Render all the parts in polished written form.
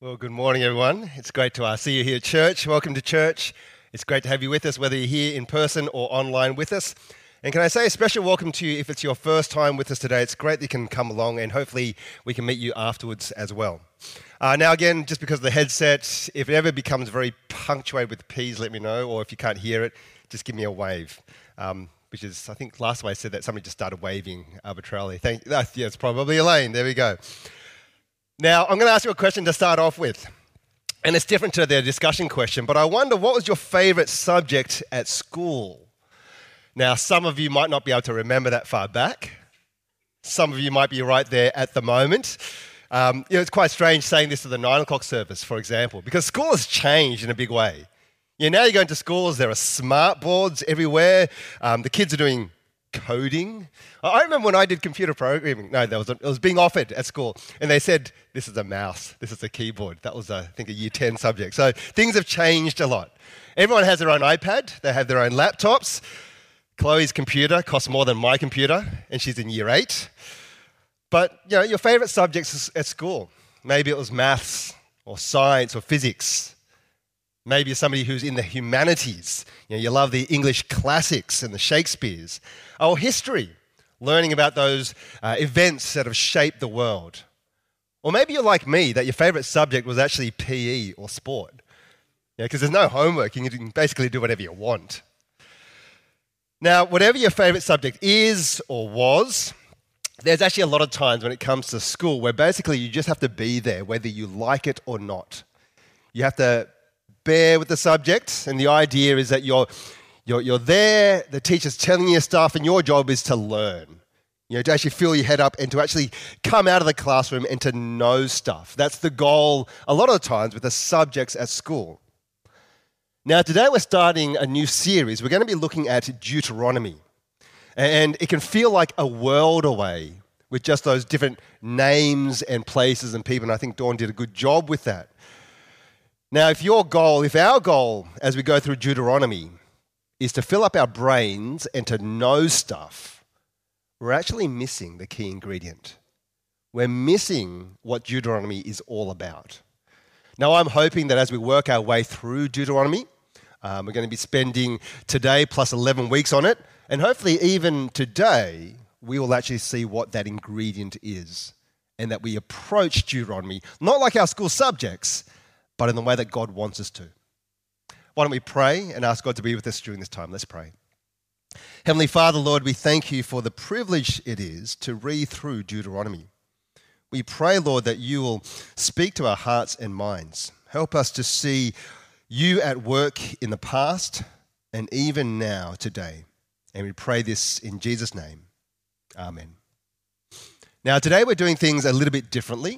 Well, good morning, everyone. It's great to see you here at church. Welcome to church. It's great to have you with us, whether you're here in person or online with us. And can I say a special welcome to you if it's your first time with us today. It's great that you can come along, and hopefully we can meet you afterwards as well. Now, again, just because of the headset, if it ever becomes very punctuated with P's, let me know, or if you can't hear it, just give me a wave. Which is, I think last time I said that, somebody just started waving arbitrarily. Yeah, it's probably Elaine. There we go. Now, I'm going to ask you a question to start off with. And it's different to the discussion question, but I wonder, what was your favourite subject at school? Now, some of you might not be able to remember that far back. Some of you might be right there at the moment. It's quite strange saying this to the 9 o'clock service, for example, because school has changed in a big way. Now you go into schools, there are smart boards everywhere. The kids are doing coding. I remember when I did computer programming, it was being offered at school, and they said, this is a mouse, this is a keyboard. That was, I think, a year 10 subject. So things have changed a lot. Everyone has their own iPad, they have their own laptops. Chloe's computer costs more than my computer, and she's in year 8. But, your favourite subjects at school, maybe it was maths or science or physics. Maybe you're somebody who's in the humanities. You love the English classics and the Shakespeares. Or history, learning about those events that have shaped the world. Or maybe you're like me, that your favourite subject was actually PE or sport. Because there's no homework, you can basically do whatever you want. Now, whatever your favourite subject is or was, there's actually a lot of times when it comes to school where basically you just have to be there, whether you like it or not. You have to bear with the subject, and the idea is that you're there, the teacher's telling you stuff, and your job is to learn. To actually fill your head up and to actually come out of the classroom and to know stuff. That's the goal a lot of the times with the subjects at school. Now, today we're starting a new series. We're going to be looking at Deuteronomy. And it can feel like a world away with just those different names and places and people, and I think Dawn did a good job with that. Now, if our goal as we go through Deuteronomy is to fill up our brains and to know stuff, we're actually missing the key ingredient. We're missing what Deuteronomy is all about. Now, I'm hoping that as we work our way through Deuteronomy, we're going to be spending today plus 11 weeks on it, and hopefully even today, we will actually see what that ingredient is, and that we approach Deuteronomy, not like our school subjects, but in the way that God wants us to. Why don't we pray and ask God to be with us during this time? Let's pray. Heavenly Father, Lord, we thank you for the privilege it is to read through Deuteronomy. We pray, Lord, that you will speak to our hearts and minds. Help us to see you at work in the past and even now, today. And we pray this in Jesus' name. Amen. Now, today we're doing things a little bit differently.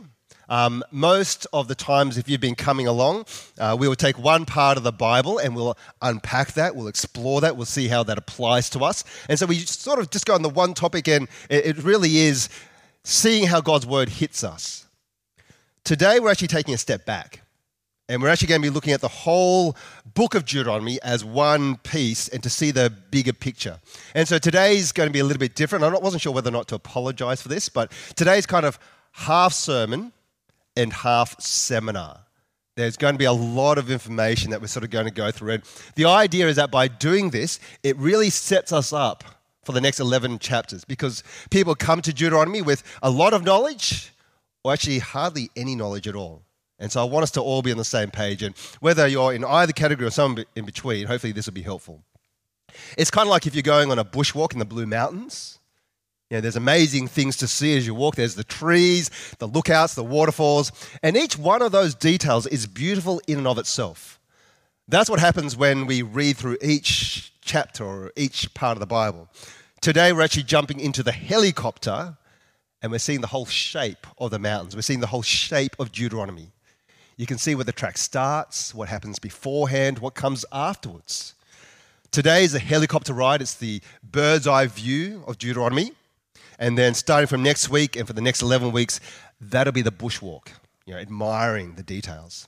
Most of the times, if you've been coming along, we will take one part of the Bible and we'll unpack that, we'll explore that, we'll see how that applies to us. And so we sort of just go on the one topic, and it really is seeing how God's word hits us. Today, we're actually taking a step back, and we're actually going to be looking at the whole book of Deuteronomy as one piece and to see the bigger picture. And so today's going to be a little bit different. I wasn't sure whether or not to apologize for this, but today's kind of half sermon and half seminar. There's going to be a lot of information that we're sort of going to go through. And the idea is that by doing this, it really sets us up for the next 11 chapters, because people come to Deuteronomy with a lot of knowledge or actually hardly any knowledge at all. And so I want us to all be on the same page. And whether you're in either category or some in between, hopefully this will be helpful. It's kind of like if you're going on a bushwalk in the Blue Mountains. There's amazing things to see as you walk. There's the trees, the lookouts, the waterfalls, and each one of those details is beautiful in and of itself. That's what happens when we read through each chapter or each part of the Bible. Today we're actually jumping into the helicopter, and we're seeing the whole shape of the mountains. We're seeing the whole shape of Deuteronomy. You can see where the track starts, what happens beforehand, what comes afterwards. Today is a helicopter ride. It's the bird's eye view of Deuteronomy. And then starting from next week and for the next 11 weeks, that'll be the bushwalk, admiring the details.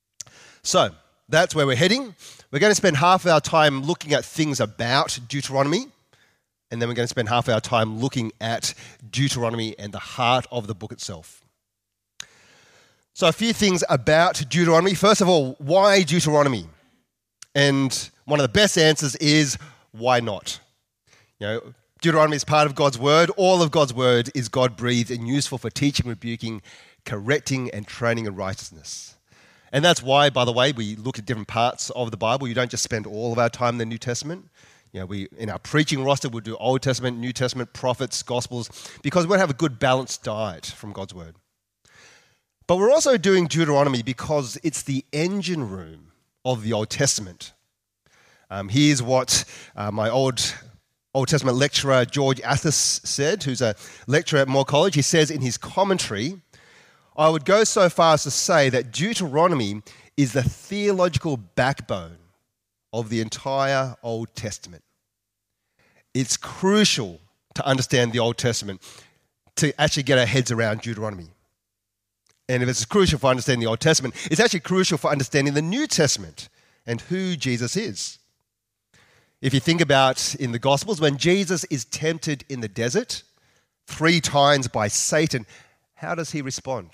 So that's where we're heading. We're going to spend half of our time looking at things about Deuteronomy, and then we're going to spend half of our time looking at Deuteronomy and the heart of the book itself. So a few things about Deuteronomy. First of all, why Deuteronomy? And one of the best answers is, why not? Deuteronomy is part of God's word. All of God's word is God-breathed and useful for teaching, rebuking, correcting, and training in righteousness. And that's why, by the way, we look at different parts of the Bible. You don't just spend all of our time in the New Testament. We in our preaching roster, we'll do Old Testament, New Testament, prophets, Gospels, because we'll have a good balanced diet from God's word. But we're also doing Deuteronomy because it's the engine room of the Old Testament. Here's what my Old Testament lecturer George Athas said, who's a lecturer at Moore College. He says in his commentary, I would go so far as to say that Deuteronomy is the theological backbone of the entire Old Testament. It's crucial to understand the Old Testament to actually get our heads around Deuteronomy. And if it's crucial for understanding the Old Testament, it's actually crucial for understanding the New Testament and who Jesus is. If you think about in the Gospels, when Jesus is tempted in the desert 3 times by Satan, how does he respond?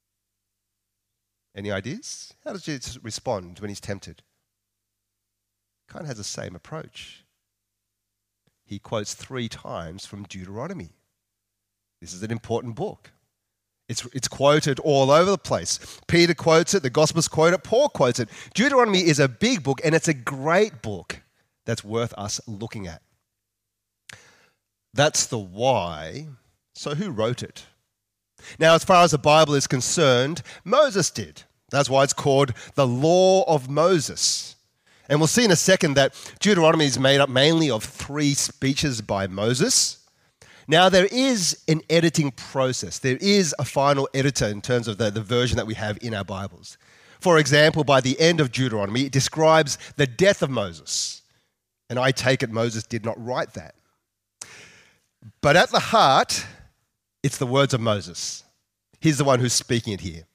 Any ideas? How does Jesus respond when he's tempted? Kind of has the same approach. He quotes 3 times from Deuteronomy. This is an important book. It's quoted all over the place. Peter quotes it, the Gospels quote it, Paul quotes it. Deuteronomy is a big book, and it's a great book that's worth us looking at. That's the why. So who wrote it? Now, as far as the Bible is concerned, Moses did. That's why it's called the Law of Moses. And we'll see in a second that Deuteronomy is made up mainly of 3 speeches by Moses. Now, there is an editing process. There is a final editor in terms of the version that we have in our Bibles. For example, by the end of Deuteronomy, it describes the death of Moses. And I take it Moses did not write that. But at the heart, it's the words of Moses. He's the one who's speaking it here.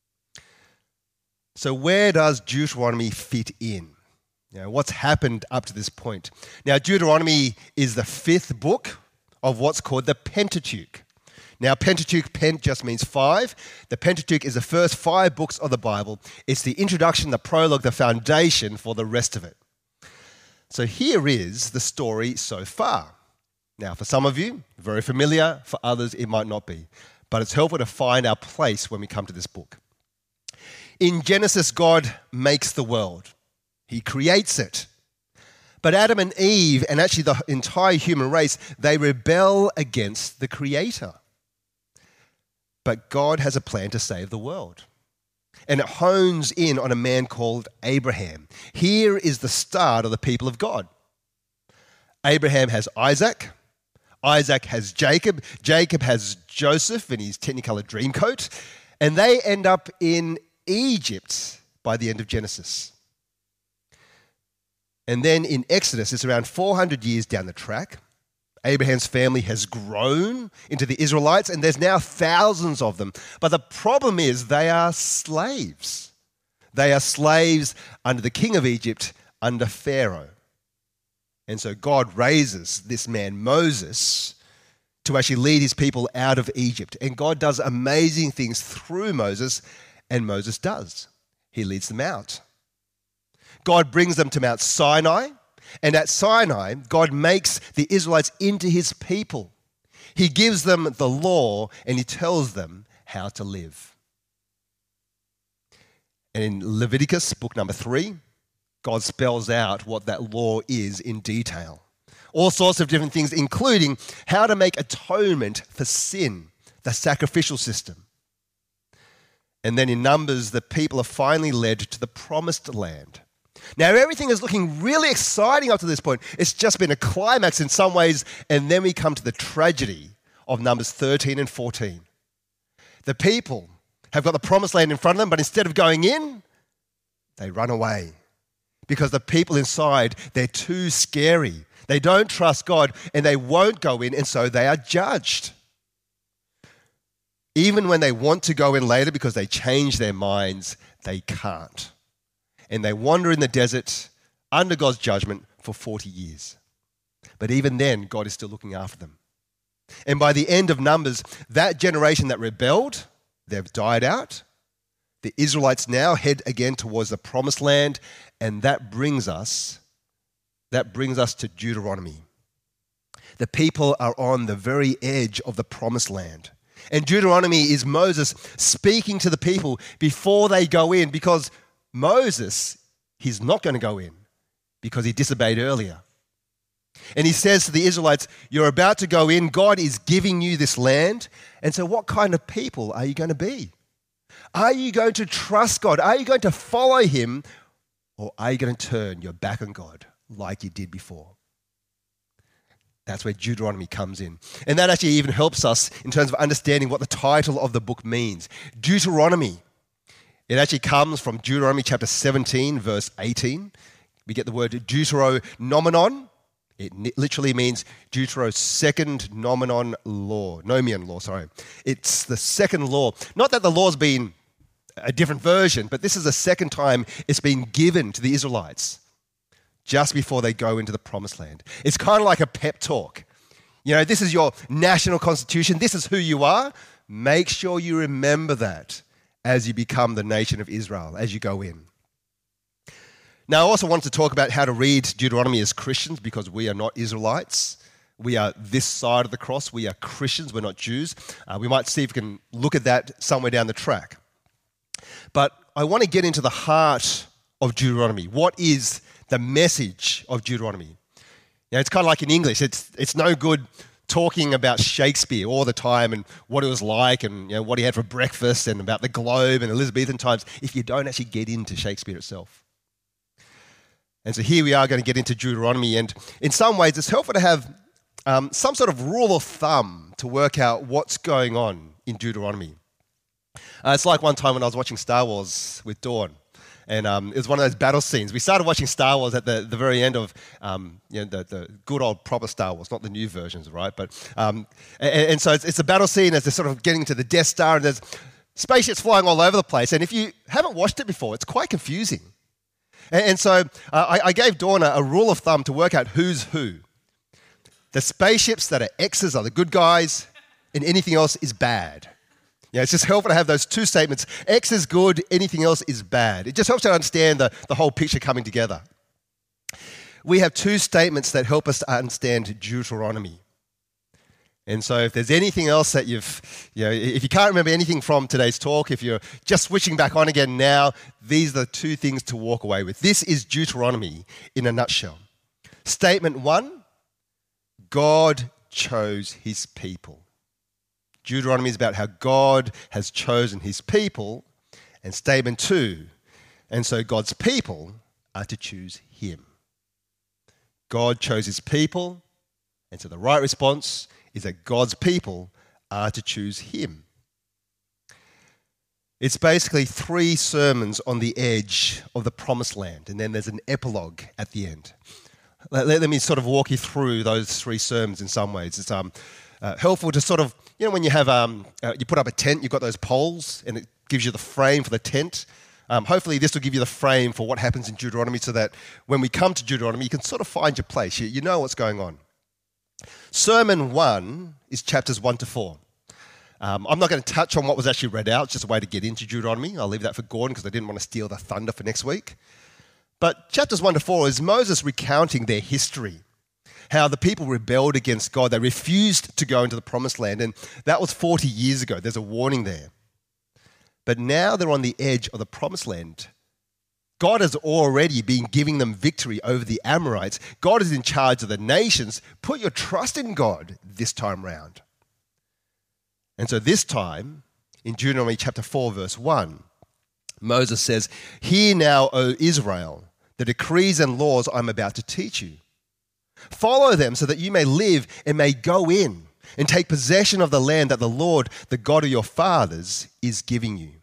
So where does Deuteronomy fit in? What's happened up to this point? Now, Deuteronomy is the 5th book of what's called the Pentateuch. Now, Pentateuch, Pent just means 5. The Pentateuch is the first 5 books of the Bible. It's the introduction, the prologue, the foundation for the rest of it. So here is the story so far. Now, for some of you, very familiar. For others, it might not be. But it's helpful to find our place when we come to this book. In Genesis, God makes the world. He creates it. But Adam and Eve, and actually the entire human race, they rebel against the Creator. But God has a plan to save the world. And it hones in on a man called Abraham. Here is the start of the people of God. Abraham has Isaac. Isaac has Jacob. Jacob has Joseph in his Technicolor Dreamcoat. And they end up in Egypt by the end of Genesis. And then in Exodus, it's around 400 years down the track. Abraham's family has grown into the Israelites, and there's now thousands of them. But the problem is they are slaves. They are slaves under the king of Egypt, under Pharaoh. And so God raises this man, Moses, to actually lead his people out of Egypt. And God does amazing things through Moses, and Moses does. He leads them out. God brings them to Mount Sinai, and at Sinai, God makes the Israelites into his people. He gives them the law, and he tells them how to live. And in Leviticus, book number 3, God spells out what that law is in detail. All sorts of different things, including how to make atonement for sin, the sacrificial system. And then in Numbers, the people are finally led to the promised land. Now, everything is looking really exciting up to this point. It's just been a climax in some ways, and then we come to the tragedy of Numbers 13 and 14. The people have got the promised land in front of them, but instead of going in, they run away. Because the people inside, they're too scary. They don't trust God, and they won't go in, and so they are judged. Even when they want to go in later because they change their minds, they can't. And they wander in the desert under God's judgment for 40 years. But even then, God is still looking after them. And by the end of Numbers, that generation that rebelled, they've died out. The Israelites now head again towards the promised land, and that brings us to Deuteronomy. The people are on the very edge of the promised land. And Deuteronomy is Moses speaking to the people before they go in, because Moses, he's not going to go in because he disobeyed earlier. And he says to the Israelites, you're about to go in. God is giving you this land. And so what kind of people are you going to be? Are you going to trust God? Are you going to follow him? Or are you going to turn your back on God like you did before? That's where Deuteronomy comes in. And that actually even helps us in terms of understanding what the title of the book means. Deuteronomy. It actually comes from Deuteronomy chapter 17, verse 18. We get the word deuteronomenon. It literally means Deutero second nomion law, sorry. It's the second law. Not that the law's been a different version, but this is the second time it's been given to the Israelites just before they go into the promised land. It's kind of like a pep talk. You know, this is your national constitution. This is who you are. Make sure you remember that as you become the nation of Israel, as you go in. Now, I also want to talk about how to read Deuteronomy as Christians, because we are not Israelites. We are this side of the cross. We are Christians. We're not Jews. We might see if we can look at that somewhere down the track. But I want to get into the heart of Deuteronomy. What is the message of Deuteronomy? You know, it's kind of like in English. It's no good talking about Shakespeare all the time and what it was like and, you know, what he had for breakfast and about the Globe and Elizabethan times if you don't actually get into Shakespeare itself. And so here we are going to get into Deuteronomy, and in some ways it's helpful to have some sort of rule of thumb to work out what's going on in Deuteronomy. It's like one time when I was watching Star Wars with Dawn, and it was one of those battle scenes. We started watching Star Wars at the very end of the good old proper Star Wars, not the new versions, right? But and so it's a battle scene as they're sort of getting to the Death Star, and there's spaceships flying all over the place. And if you haven't watched it before, it's quite confusing. And so I gave Dawn a rule of thumb to work out who's who. The spaceships that are X's are the good guys, and anything else is bad. Yeah, it's just helpful to have those two statements. X is good, anything else is bad. It just helps to understand the whole picture coming together. We have two statements that help us to understand Deuteronomy. And so if there's anything else that if you can't remember anything from today's talk, if you're just switching back on again now, these are the two things to walk away with. This is Deuteronomy in a nutshell. Statement 1, God chose his people. Deuteronomy is about how God has chosen his people. And statement 2, and so God's people are to choose him. God chose his people, and so the right response is that God's people are to choose him. It's basically 3 sermons on the edge of the promised land, and then there's an epilogue at the end. Let me sort of walk you through those 3 sermons in some ways. It's helpful to sort of, when you have, you put up a tent, you've got those poles, and it gives you the frame for the tent. Hopefully this will give you the frame for what happens in Deuteronomy, so that when we come to Deuteronomy, you can sort of find your place. You know what's going on. Sermon 1 is chapters 1 to 4. I'm not going to touch on what was actually read out. It's just a way to get into Deuteronomy. I'll leave that for Gordon because I didn't want to steal the thunder for next week. But chapters 1 to 4 is Moses recounting their history, how the people rebelled against God. They refused to go into the promised land, and that was 40 years ago. There's a warning there. But now they're on the edge of the promised land. God has already been giving them victory over the Amorites. God is in charge of the nations. Put your trust in God this time round. And so this time, in Deuteronomy chapter 4, verse 1, Moses says, "Hear now, O Israel, the decrees and laws I'm about to teach you. Follow them so that you may live and may go in and take possession of the land that the Lord, the God of your fathers, is giving you."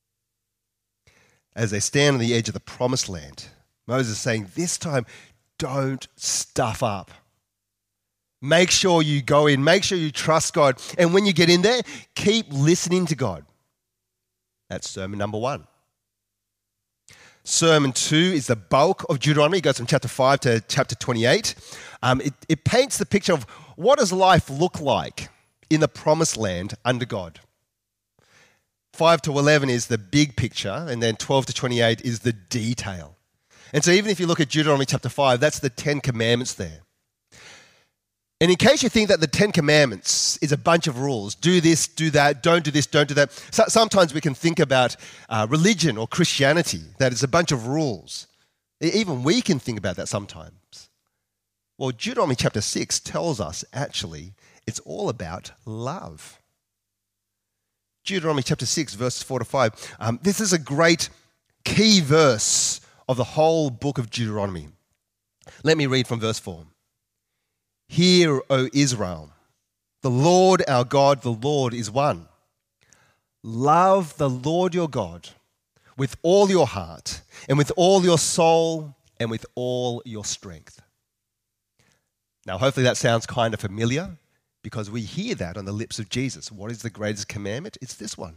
As they stand on the edge of the promised land, Moses is saying, this time, don't stuff up. Make sure you go in. Make sure you trust God. And when you get in there, keep listening to God. That's sermon number 1. Sermon 2 is the bulk of Deuteronomy. It goes from chapter 5 to chapter 28. It paints the picture of what does life look like in the promised land under God. 5 to 11 is the big picture, and then 12 to 28 is the detail. And so even if you look at Deuteronomy chapter 5, that's the 10 commandments there. And in case you think that the 10 commandments is a bunch of rules, do this, do that, don't do this, don't do that. So sometimes we can think about religion or Christianity, that it's a bunch of rules. Even we can think about that sometimes. Well, Deuteronomy chapter 6 tells us actually it's all about love. Deuteronomy chapter 6, verses 4 to 5. This is a great key verse of the whole book of Deuteronomy. Let me read from verse 4. Hear, O Israel, the Lord our God, the Lord is one. Love the Lord your God with all your heart and with all your soul and with all your strength. Now, hopefully that sounds kind of familiar, because we hear that on the lips of Jesus. What is the greatest commandment? It's this one.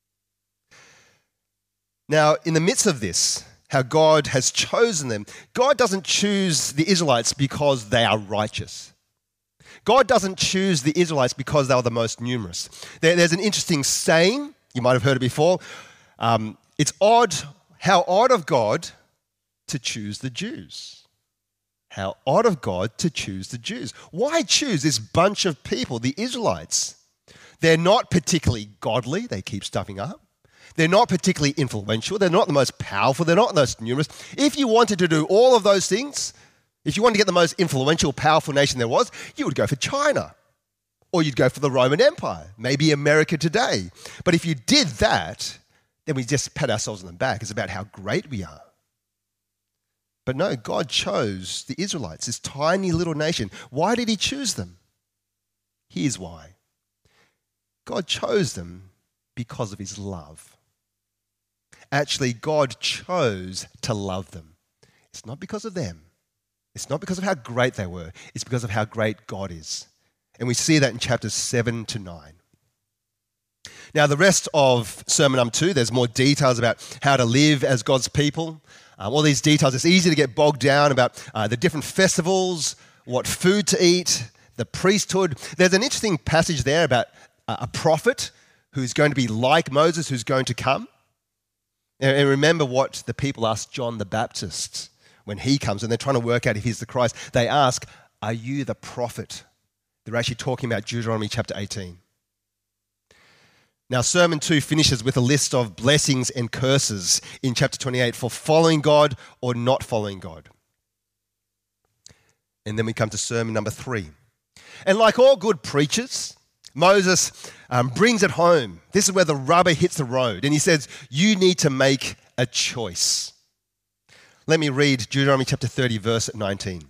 Now, in the midst of this, how God has chosen them, God doesn't choose the Israelites because they are righteous. God doesn't choose the Israelites because they are the most numerous. There's an interesting saying, you might have heard it before. It's odd, how odd of God to choose the Jews. How odd of God to choose the Jews. Why choose this bunch of people, the Israelites? They're not particularly godly. They keep stuffing up. They're not particularly influential. They're not the most powerful. They're not the most numerous. If you wanted to do all of those things, if you wanted to get the most influential, powerful nation there was, you would go for China. Or you'd go for the Roman Empire, maybe America today. But if you did that, then we just pat ourselves on the back. It's about how great we are. But no, God chose the Israelites, this tiny little nation. Why did he choose them? Here's why. God chose them because of his love. Actually, God chose to love them. It's not because of them. It's not because of how great they were. It's because of how great God is. And we see that in chapters 7 to 9. Now, the rest of Sermon number 2, there's more details about how to live as God's people. All these details, it's easy to get bogged down about the different festivals, what food to eat, the priesthood. There's an interesting passage there about a prophet who's going to be like Moses, who's going to come. And remember what the people asked John the Baptist when he comes, and they're trying to work out if he's the Christ. They ask, are you the prophet? They're actually talking about Deuteronomy chapter 18. Now, Sermon 2 finishes with a list of blessings and curses in chapter 28 for following God or not following God. And then we come to Sermon number 3. And like all good preachers, Moses brings it home. This is where the rubber hits the road. And he says, you need to make a choice. Let me read Deuteronomy chapter 30, verse 19.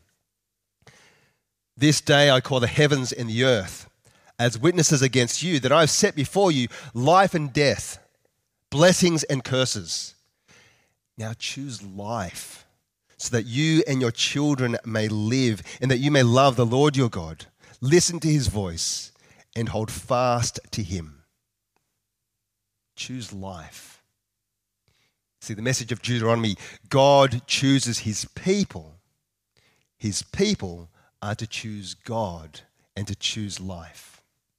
This day I call the heavens and the earth as witnesses against you, that I have set before you life and death, blessings and curses. Now choose life, so that you and your children may live, and that you may love the Lord your God. Listen to his voice and hold fast to him. Choose life. See, the message of Deuteronomy, God chooses his people. His people are to choose God and to choose life.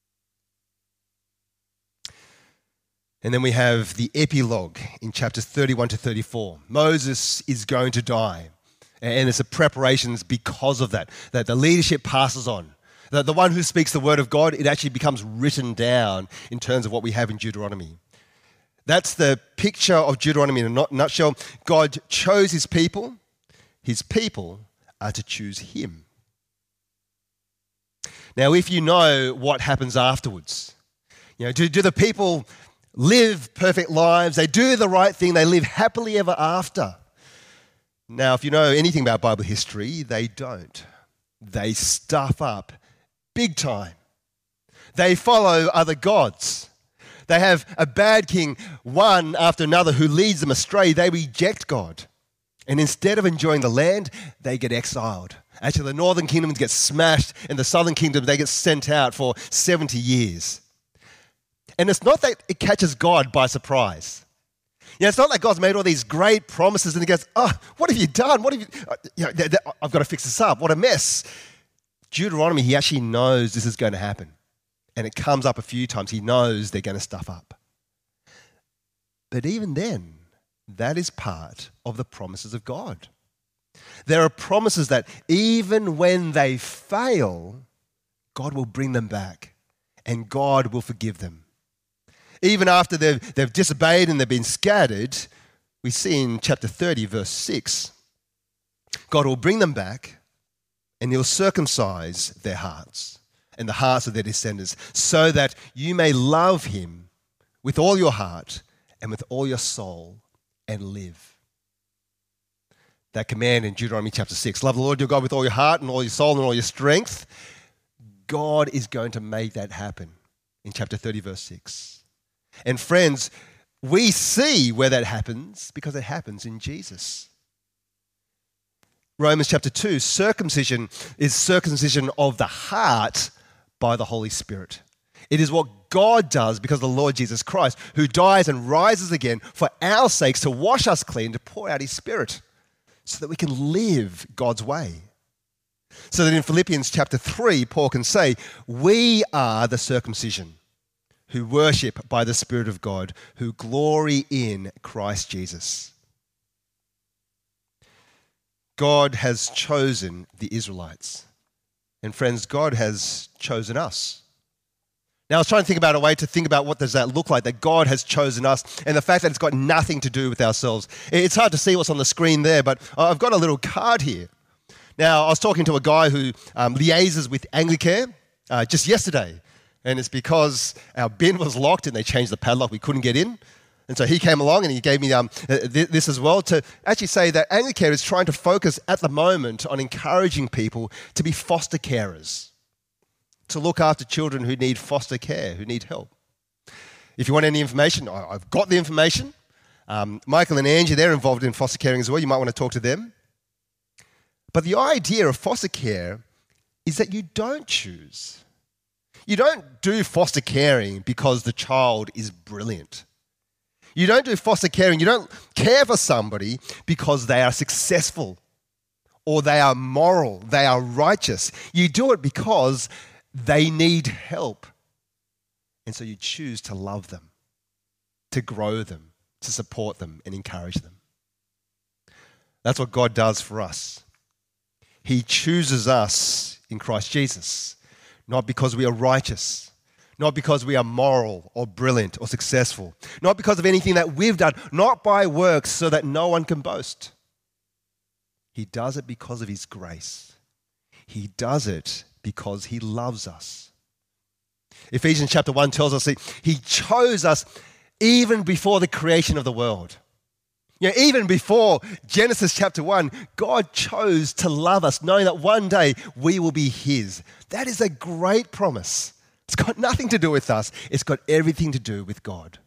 And then we have the epilogue in chapters 31 to 34. Moses is going to die. And it's a preparations because of that the leadership passes on. The one who speaks the word of God, it actually becomes written down in terms of what we have in Deuteronomy. That's the picture of Deuteronomy in a nutshell. God chose his people. His people are to choose him. Now, if you know what happens afterwards, do the people live perfect lives? They do the right thing. They live happily ever after. Now, if you know anything about Bible history, they don't. They stuff up big time. They follow other gods. They have a bad king, one after another, who leads them astray. They reject God. And instead of enjoying the land, they get exiled. Actually, the northern kingdom gets smashed, and the southern kingdom, they get sent out for 70 years. And it's not that it catches God by surprise. It's not like God's made all these great promises and he goes, oh, what have you done? What have you, I've got to fix this up. What a mess. Deuteronomy, he actually knows this is going to happen. And it comes up a few times. He knows they're going to stuff up. But even then, that is part of the promises of God. There are promises that even when they fail, God will bring them back and God will forgive them. Even after they've disobeyed and they've been scattered, we see in chapter 30, verse 6, God will bring them back and he'll circumcise their hearts and the hearts of their descendants so that you may love him with all your heart and with all your soul and live. That command in Deuteronomy chapter 6, love the Lord your God with all your heart and all your soul and all your strength. God is going to make that happen in chapter 30, verse 6. And friends, we see where that happens because it happens in Jesus. Romans chapter 2, circumcision is circumcision of the heart by the Holy Spirit. It is what God does because of the Lord Jesus Christ, who dies and rises again for our sakes to wash us clean, to pour out his Spirit so that we can live God's way. So that in Philippians chapter 3, Paul can say, we are the circumcision who worship by the Spirit of God, who glory in Christ Jesus. God has chosen the Israelites. And friends, God has chosen us. Now, I was trying to think about a way to think about what does that look like, that God has chosen us, and the fact that it's got nothing to do with ourselves. It's hard to see what's on the screen there, but I've got a little card here. Now, I was talking to a guy who liaises with Anglicare just yesterday, and it's because our bin was locked and they changed the padlock, we couldn't get in. And so he came along and he gave me this as well to actually say that Anglicare is trying to focus at the moment on encouraging people to be foster carers, to look after children who need foster care, who need help. If you want any information, I've got the information. Michael and Angie, they're involved in foster caring as well. You might want to talk to them. But the idea of foster care is that you don't choose. You don't do foster caring because the child is brilliant. You don't do foster caring, you don't care for somebody because they are successful or they are moral, they are righteous. You do it because they need help. And so you choose to love them, to grow them, to support them and encourage them. That's what God does for us. He chooses us in Christ Jesus, not because we are righteous, not because we are moral or brilliant or successful, not because of anything that we've done, not by works so that no one can boast. He does it because of his grace. He does it because he loves us. Ephesians chapter 1 tells us that he chose us even before the creation of the world. You know, even before Genesis chapter 1, God chose to love us, knowing that one day we will be his. That is a great promise. It's got nothing to do with us. It's got everything to do with God.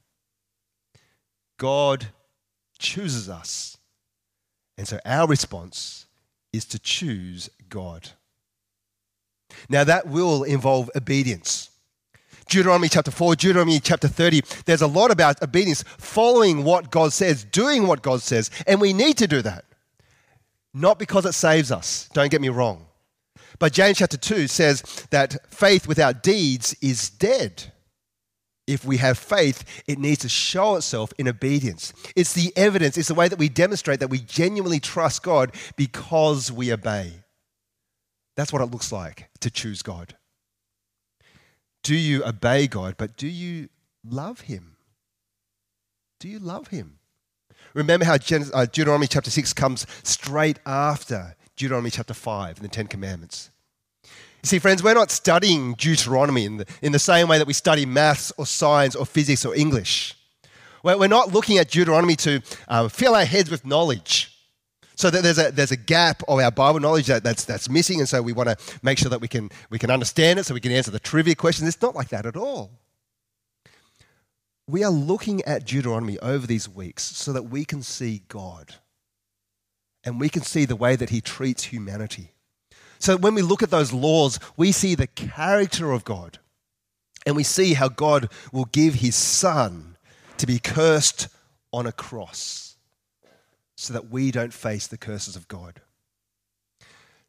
God chooses us. And so our response is to choose God. Now that will involve obedience. Deuteronomy chapter 4, Deuteronomy chapter 30, there's a lot about obedience, following what God says, doing what God says, and we need to do that. Not because it saves us, don't get me wrong. But James chapter 2 says that faith without deeds is dead. If we have faith, it needs to show itself in obedience. It's the evidence, it's the way that we demonstrate that we genuinely trust God because we obey. That's what it looks like to choose God. Do you obey God, but do you love him? Do you love him? Remember how Deuteronomy chapter 6 comes straight after Deuteronomy chapter 5 and the Ten Commandments. You see, friends, we're not studying Deuteronomy in the same way that we study maths or science or physics or English. We're not looking at Deuteronomy to fill our heads with knowledge so that there's a gap of our Bible knowledge that's missing, and so we want to make sure that we can understand it so we can answer the trivia questions. It's not like that at all. We are looking at Deuteronomy over these weeks so that we can see God and we can see the way that he treats humanity. So when we look at those laws, we see the character of God and we see how God will give his son to be cursed on a cross so that we don't face the curses of God.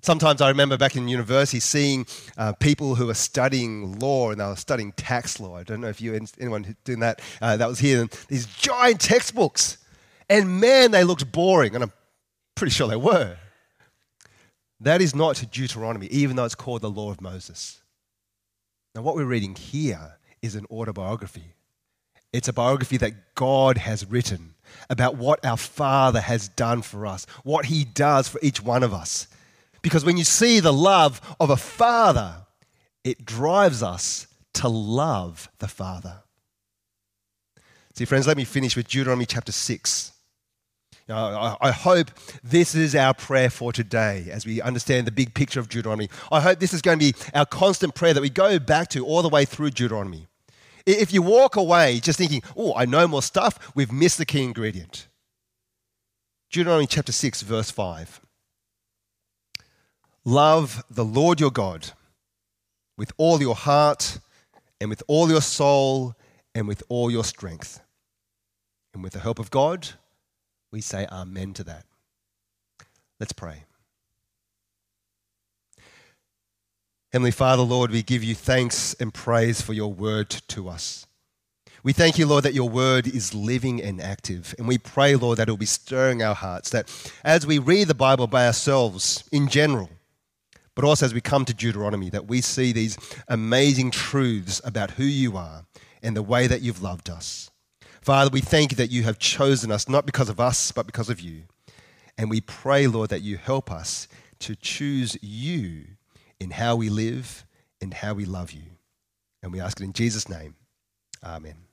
Sometimes I remember back in university seeing people who were studying law and they were studying tax law. I don't know if anyone doing that that was here. And these giant textbooks. And man, they looked boring. And I'm pretty sure they were. That is not Deuteronomy, even though it's called the Law of Moses. Now, what we're reading here is an autobiography. It's a biography that God has written about what our Father has done for us, what He does for each one of us. Because when you see the love of a father, it drives us to love the Father. See, friends, let me finish with Deuteronomy chapter 6. I hope this is our prayer for today as we understand the big picture of Deuteronomy. I hope this is going to be our constant prayer that we go back to all the way through Deuteronomy. If you walk away just thinking, oh, I know more stuff, we've missed the key ingredient. Deuteronomy chapter 6, verse 5. Love the Lord your God with all your heart and with all your soul and with all your strength. And with the help of God, we say amen to that. Let's pray. Heavenly Father, Lord, we give you thanks and praise for your word to us. We thank you, Lord, that your word is living and active. And we pray, Lord, that it will be stirring our hearts, that as we read the Bible by ourselves in general, but also as we come to Deuteronomy, that we see these amazing truths about who you are and the way that you've loved us. Father, we thank you that you have chosen us, not because of us, but because of you. And we pray, Lord, that you help us to choose you in how we live and how we love you. And we ask it in Jesus' name. Amen.